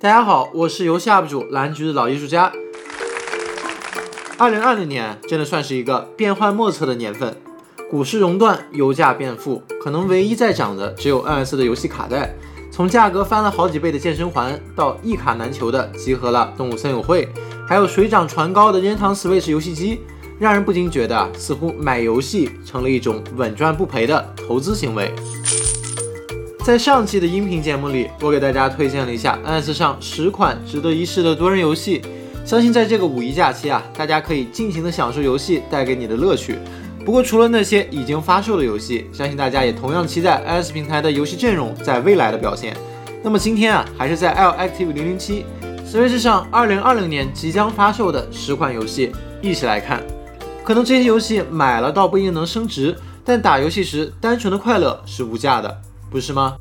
大家好，我是游戏 UP 主蓝橘的老艺术家。2020年真的算是一个变幻莫测的年份，股市熔断，油价变负，可能唯一在涨的只有 NS 的游戏卡带。从价格翻了好几倍的健身环，到一卡难求的集合了动物森友会，还有水涨船高的任天堂 Switch 游戏机，让人不禁觉得似乎买游戏成了一种稳赚不赔的投资行为。在上期的音频节目里，我给大家推荐了一下 NS 上10款值得一试的多人游戏，相信在这个五一假期大家可以尽情的享受游戏带给你的乐趣。不过除了那些已经发售的游戏，相信大家也同样期待 NS 平台的游戏阵容在未来的表现。那么今天还是在 L Active 007 Switch 上2020年即将发售的10款游戏一起来看。可能这些游戏买了倒不一定能升值，但打游戏时单纯的快乐是无价的，不是吗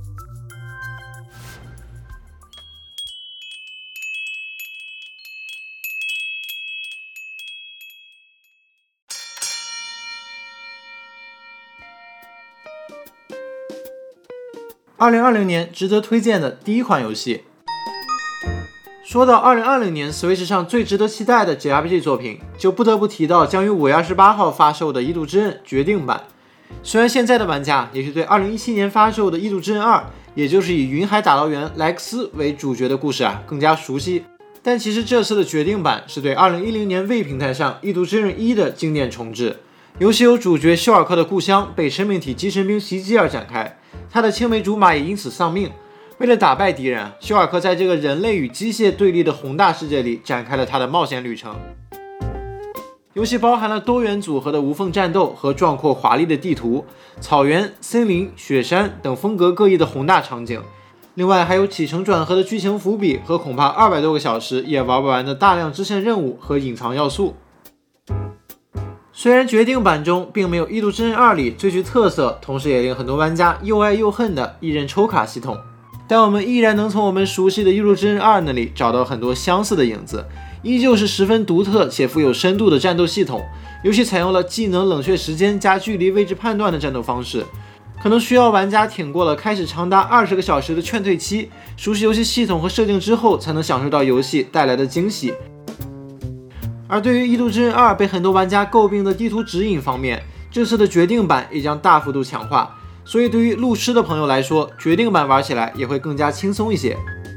？2020年值得推荐的第一款游戏。说到2020年 Switch 上最值得期待的 JRPG 作品，就不得不提到将于5月28号发售的《异度之刃》决定版。虽然现在的玩家也许对2017年发售的《异度之刃2》，也就是以云海打捞员莱克斯为主角的故事更加熟悉，但其实这次的决定版是对2010年未平台上《异度之刃1》的经典重置。游戏由主角休尔克的故乡被生命体寄生兵袭击而展开，他的青梅竹马也因此丧命。为了打败敌人，休尔克在这个人类与机械对立的宏大世界里展开了他的冒险旅程。游戏包含了多元组合的无缝战斗和壮阔华丽的地图，草原、森林、雪山等风格各异的宏大场景。另外还有起承转合的剧情伏笔和恐怕200多个小时也玩不完的大量支线任务和隐藏要素。虽然决定版中并没有《异度之刃2》里最具特色，同时也令很多玩家又爱又恨的一人抽卡系统，但我们依然能从我们熟悉的《异度之刃2》那里找到很多相似的影子，依旧是十分独特且富有深度的战斗系统。游戏采用了技能冷却时间加距离位置判断的战斗方式，可能需要玩家挺过了开始长达20个小时的劝退期，熟悉游戏系统和设定之后，才能享受到游戏带来的惊喜。而对于《异度之刃2》被很多玩家诟病的地图指引方面，这次的决定版也将大幅度强化，所以对于路痴的朋友来说，决定版玩起来也会更加轻松一些。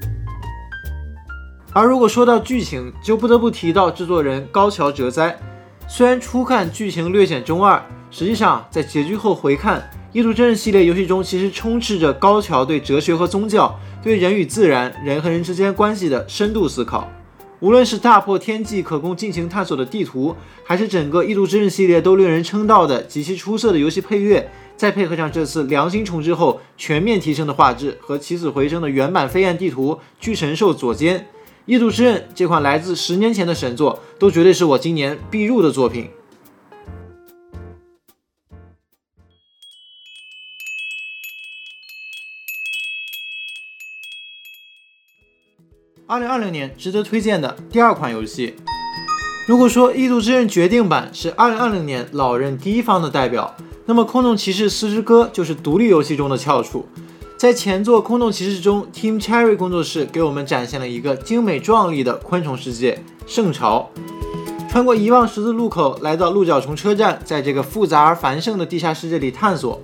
而如果说到剧情，就不得不提到制作人高桥哲哉。虽然初看剧情略显中二，实际上在结局后回看，《异度之刃》系列游戏中其实充斥着高桥对哲学和宗教、对人与自然、人和人之间关系的深度思考。无论是大破天际可供尽情探索的地图，还是整个《异度之刃》系列都令人称道的极其出色的游戏配乐，再配合上这次良心重置后全面提升的画质和起死回生的原版飞燕地图巨神兽左肩，《异度之刃》这款来自10年前的神作，都绝对是我今年必入的作品。2020年值得推荐的第2款游戏。如果说《异度之刃》决定版是2020年老任第一方的代表，那么《空洞骑士四之歌》就是独立游戏中的翘楚。在前作《空洞骑士》中， Team Cherry 工作室给我们展现了一个精美壮丽的昆虫世界圣巢。穿过遗忘十字路口，来到鹿角虫车站，在这个复杂而繁盛的地下世界里探索。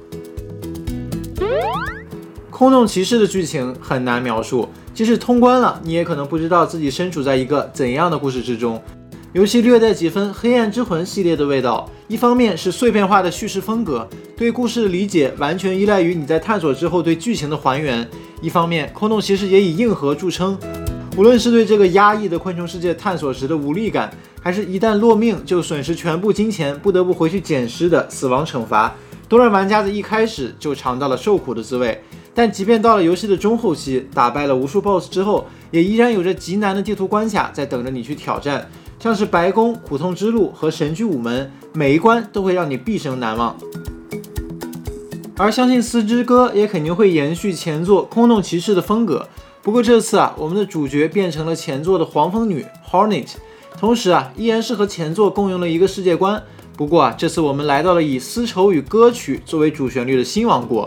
空洞骑士的剧情很难描述，即使通关了，你也可能不知道自己身处在一个怎样的故事之中。游戏略带几分黑暗之魂系列的味道，一方面是碎片化的叙事风格，对故事的理解完全依赖于你在探索之后对剧情的还原；一方面空洞骑士也以硬核著称，无论是对这个压抑的昆虫世界探索时的无力感，还是一旦落命就损失全部金钱不得不回去捡尸的死亡惩罚，都让玩家在一开始就尝到了受苦的滋味。但即便到了游戏的中后期，打败了无数 BOSS 之后，也依然有着极难的地图关卡在等着你去挑战，像是白宫、苦痛之路和神居午门，每一关都会让你毕生难忘。而相信四之歌也肯定会延续前作空洞骑士的风格，不过这次我们的主角变成了前作的黄蜂女 Hornet， 同时依然是和前作共用了一个世界观。不过这次我们来到了以丝绸与歌曲作为主旋律的新王国，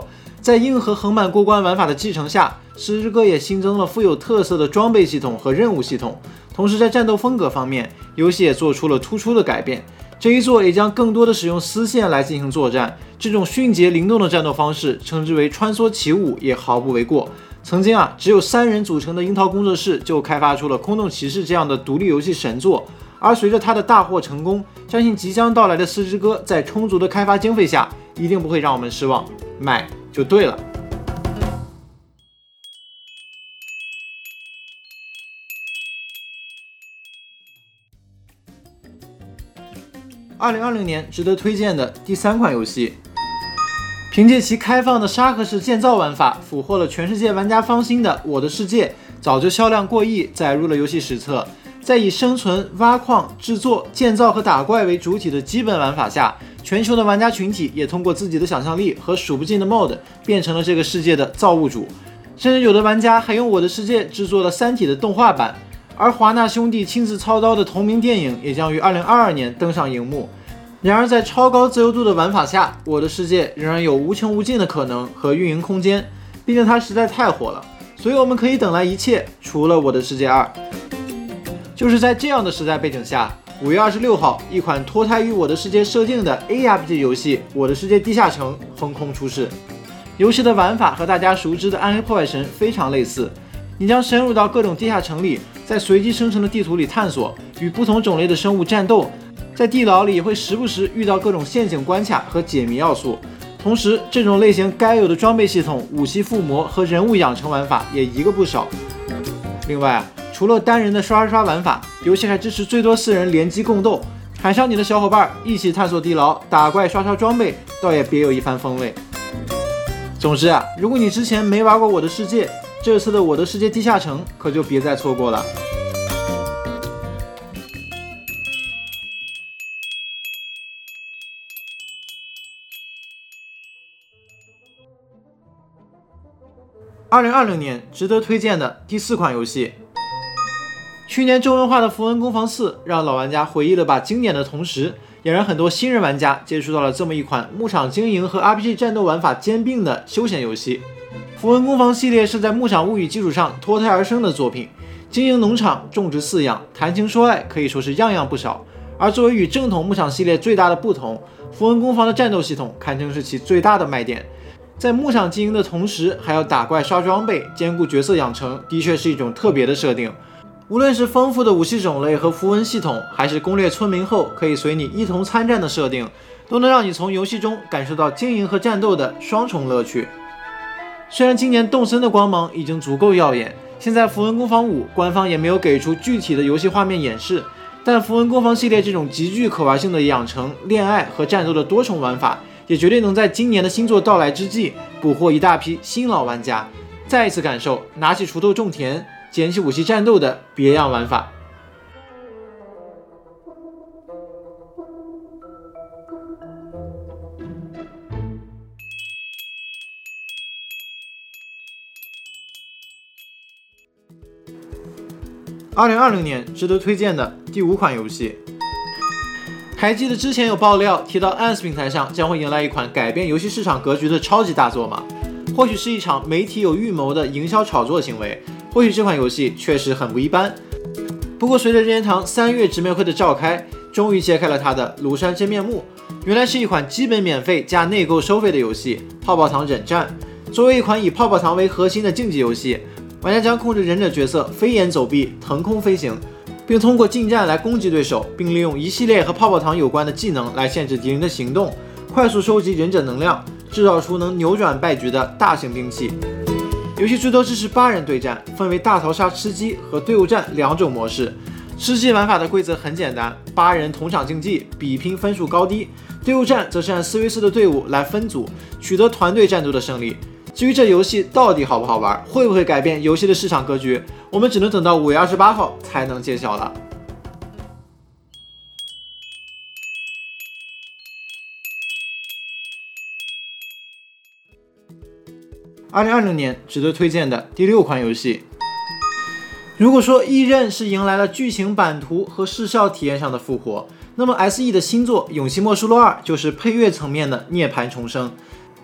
在硬核横版过关玩法的继承下，十之歌也新增了富有特色的装备系统和任务系统，同时在战斗风格方面，游戏也做出了突出的改变。这一作也将更多的使用丝线来进行作战，这种迅捷灵动的战斗方式，称之为穿梭起舞也毫不为过。曾经只有3人组成的樱桃工作室就开发出了《空洞骑士》这样的独立游戏神作，而随着它的大获成功，相信即将到来的《四之歌》在充足的开发经费下，一定不会让我们失望，买就对了。2020年值得推荐的第3款游戏，凭借其开放的沙盒式建造玩法，俘获了全世界玩家芳心的《我的世界》，早就销量过亿，载入了游戏史册。在以生存、挖矿、制作、建造和打怪为主体的基本玩法下，全球的玩家群体也通过自己的想象力和数不尽的 mod 变成了这个世界的造物主。甚至有的玩家还用《我的世界》制作了《三体》的动画版。而华纳兄弟亲自操刀的同名电影也将于2022年登上荧幕。然而，在超高自由度的玩法下，我的世界仍然有无穷无尽的可能和运营空间。毕竟它实在太火了，所以我们可以等来一切，除了《我的世界2》。就是在这样的时代背景下，5月26号，一款脱胎于《我的世界》设定的 ARPG 游戏《我的世界地下城》横空出世。游戏的玩法和大家熟知的《暗黑破坏神》非常类似。你将深入到各种地下城里，在随机生成的地图里探索，与不同种类的生物战斗。在地牢里会时不时遇到各种陷阱关卡和解谜要素。同时，这种类型该有的装备系统、武器附魔和人物养成玩法也一个不少。另外除了单人的刷玩法，游戏还支持最多4人联机共斗，喊上你的小伙伴一起探索地牢、打怪、刷装备，倒也别有一番风味。总之如果你之前没玩过《我的世界》，这次的《我的世界地下城》可就别再错过了。2020年值得推荐的第4款游戏，去年中文化的《符文攻防4》让老玩家回忆了把经典的同时，也让很多新人玩家接触到了这么一款牧场经营和 RPG 战斗玩法兼并的休闲游戏。符文攻防系列是在牧场物语基础上脱胎而生的作品，经营农场、种植饲养、谈情说爱，可以说是样样不少。而作为与正统牧场系列最大的不同，符文攻防的战斗系统堪称是其最大的卖点。在牧场经营的同时，还要打怪刷装备，兼顾角色养成，的确是一种特别的设定。无论是丰富的武器种类和符文系统，还是攻略村民后可以随你一同参战的设定，都能让你从游戏中感受到经营和战斗的双重乐趣。虽然今年动森的光芒已经足够耀眼，现在《符文攻防5》官方也没有给出具体的游戏画面演示，但《符文攻防》系列这种极具可玩性的养成、恋爱和战斗的多重玩法，也绝对能在今年的新作到来之际捕获一大批新老玩家，再一次感受拿起锄头种田、捡起武器战斗的别样玩法。2020年值得推荐的第5款游戏，还记得之前有爆料提到 ANS 平台上将会迎来一款改变游戏市场格局的超级大作吗？或许是一场媒体有预谋的营销炒作行为，或许这款游戏确实很不一般。不过随着任天堂3月直面会的召开，终于揭开了它的庐山真面目，原来是一款基本免费加内购收费的游戏《泡泡糖忍战》。作为一款以泡泡糖为核心的竞技游戏，玩家将控制忍者角色飞檐走壁、腾空飞行，并通过近战来攻击对手，并利用一系列和泡泡糖有关的技能来限制敌人的行动，快速收集忍者能量，制造出能扭转败局的大型兵器。游戏最多支持8人对战，分为大逃杀吃鸡和队伍战2种模式。吃鸡玩法的规则很简单，8人同场竞技，比拼分数高低；队伍战则是按4 v 4的队伍来分组，取得团队战斗的胜利。至于这游戏到底好不好玩，会不会改变游戏的市场格局，我们只能等到5月28号才能揭晓了。2020年值得推荐的第6款游戏，如果说异刃是迎来了剧情版图和视效体验上的复活，那么 SE 的新作《勇气默示录2》就是配乐层面的涅槃重生。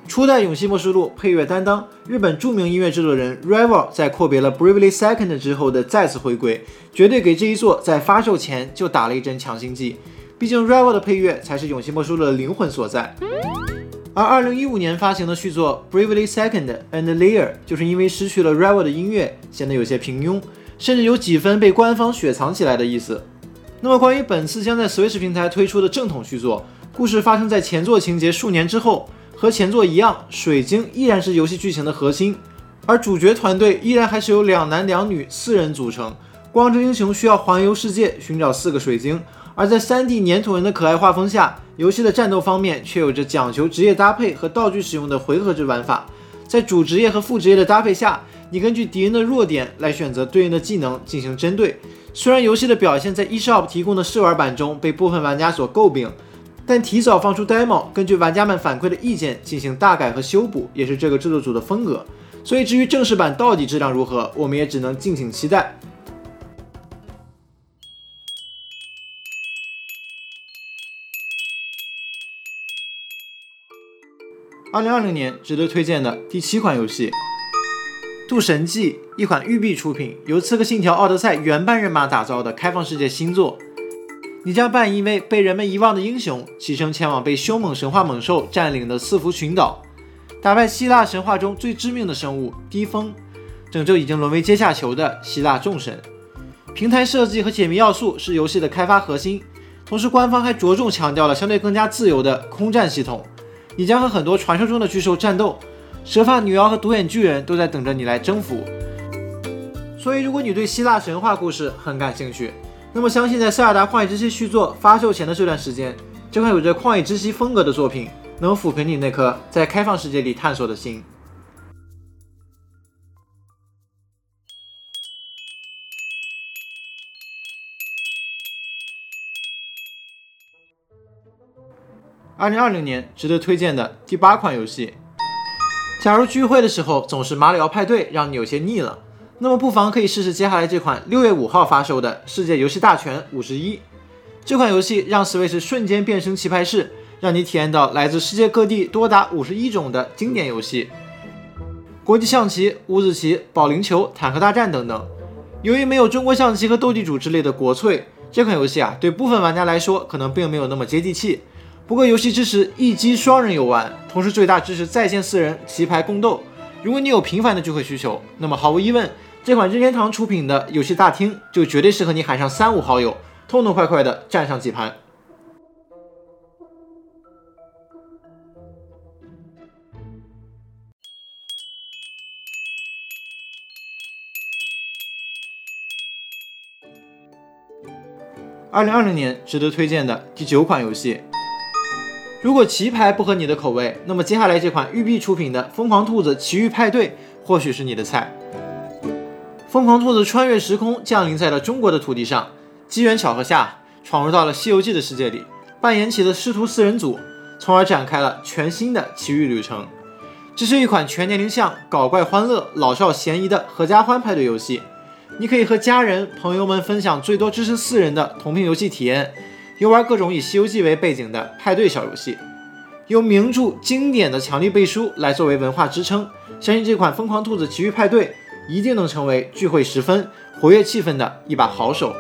初代勇气默示录配乐担当日本著名音乐制作人 Rival 在阔别了 Bravely Second 之后的再次回归，绝对给这一作在发售前就打了一针强心剂。毕竟 Rival 的配乐才是勇气默示录的灵魂所在。而2015年发行的续作 Bravely Second and Layer 就是因为失去了 Rival 的音乐，显得有些平庸，甚至有几分被官方雪藏起来的意思。那么关于本次将在 Switch 平台推出的正统续作，故事发生在前作情节数年之后，和前作一样，水晶依然是游戏剧情的核心，而主角团队依然还是由2男2女4人组成。光之英雄需要环游世界寻找4个水晶，而在 3D 粘土人的可爱画风下，游戏的战斗方面却有着讲求职业搭配和道具使用的回合制玩法。在主职业和副职业的搭配下，你根据敌人的弱点来选择对应的技能进行针对。虽然游戏的表现在 eShop 提供的试玩版中被部分玩家所诟病，但提早放出 demo， 根据玩家们反馈的意见进行大改和修补，也是这个制作组的风格。所以至于正式版到底质量如何，我们也只能敬请期待。2020年值得推荐的第7款游戏《渡神记》，一款育碧出品，由《刺客信条：奥德赛》原班人马打造的开放世界新作。你将扮演一位被人们遗忘的英雄，启程前往被凶猛神话猛兽占领的四福群岛，打败希腊神话中最致命的生物低风，拯救已经沦为阶下囚的希腊众神。平台设计和解谜要素是游戏的开发核心，同时官方还着重强调了相对更加自由的空战系统。你将和很多传说中的巨兽战斗，蛇发女妖和独眼巨人都在等着你来征服。所以如果你对希腊神话故事很感兴趣，那么相信在塞尔达旷野之息续作发售前的这段时间，这款有着旷野之息风格的作品能抚平你那颗在开放世界里探索的心。2020年值得推荐的第8款游戏。假如聚会的时候总是马里奥派对让你有些腻了，那么不妨可以试试接下来这款6月5号发售的世界游戏大全51。这款游戏让 Switch 瞬间变身棋牌室，让你体验到来自世界各地多达51种的经典游戏，国际象棋、五子棋、保龄球、坦克大战等等。由于没有中国象棋和斗地主之类的国粹，这款游戏对部分玩家来说可能并没有那么接地气。不过游戏支持一机双人游玩，同时最大支持在线4人棋牌共斗。如果你有频繁的聚会需求，那么毫无疑问，这款任天堂出品的游戏大厅就绝对适合你喊上3-5好友，痛痛快快的站上几盘。2020年值得推荐的第9款游戏。如果棋牌不合你的口味，那么接下来这款育碧出品的《疯狂兔子奇遇派对》或许是你的菜。疯狂兔子穿越时空降临在了中国的土地上，机缘巧合下闯入到了《西游记》的世界里，扮演起了师徒4人组，从而展开了全新的奇遇旅程。这是一款全年龄向、搞怪欢乐、老少咸宜的合家欢派对游戏。你可以和家人、朋友们分享最多支持4人的同屏游戏体验，游玩各种以《西游记》为背景的派对小游戏，有名著经典的强力背书来作为文化支撑，相信这款《疯狂兔子奇遇派对》一定能成为聚会时分活跃气氛的一把好手。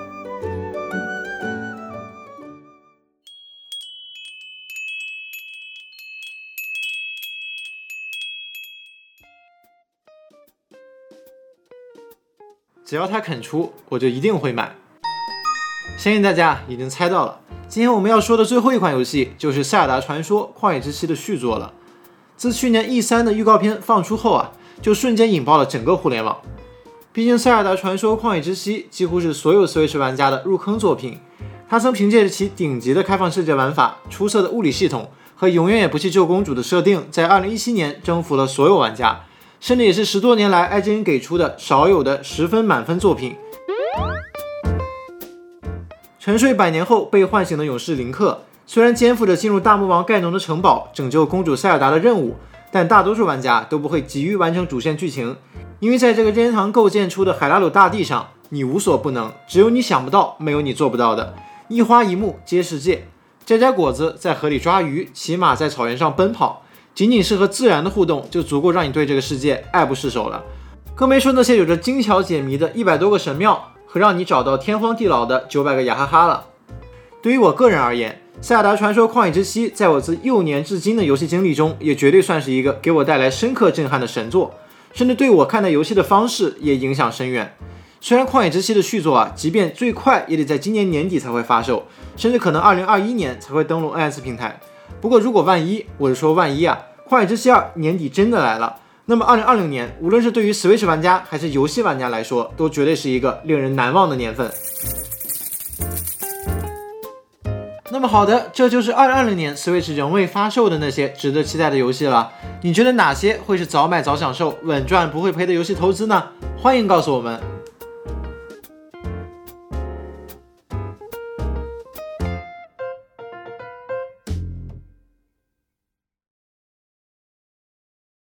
只要他肯出，我就一定会买。相信大家已经猜到了，今天我们要说的最后一款游戏就是《塞尔达传说：旷野之息》的续作了。自去年 E3 的预告片放出后就瞬间引爆了整个互联网。毕竟《塞尔达传说：旷野之息》几乎是所有 Switch 玩家的入坑作品，它曾凭借着其顶级的开放世界玩法、出色的物理系统和永远也不弃救公主的设定，在2017年征服了所有玩家，甚至也是10多年来 IGN 给出的少有的10分满分作品。沉睡100年后被唤醒的勇士林克，虽然肩负着进入大魔王盖农的城堡拯救公主塞尔达的任务，但大多数玩家都不会急于完成主线剧情，因为在这个任天堂构建出的海拉鲁大地上，你无所不能，只有你想不到，没有你做不到的。一花一木皆世界，摘果子在河里抓鱼，骑马在草原上奔跑， 仅仅是和自然的互动就足够让你对这个世界爱不释手了，更别说那些有着精巧解谜的100多个神庙和让你找到天荒地老的900个雅哈哈了。对于我个人而言，塞尔达传说旷野之息在我自幼年至今的游戏经历中也绝对算是一个给我带来深刻震撼的神作，甚至对我看待游戏的方式也影响深远。虽然旷野之息的续作即便最快也得在今年年底才会发售，甚至可能2021年才会登陆 NS 平台，不过如果万一，我是说万一旷野之息2年底真的来了，那么2020年无论是对于 Switch 玩家还是游戏玩家来说，都绝对是一个令人难忘的年份。那么好的，这就是2020年 Switch 仍未发售的那些值得期待的游戏了。你觉得哪些会是早买早享受、稳赚不会赔的游戏投资呢？欢迎告诉我们。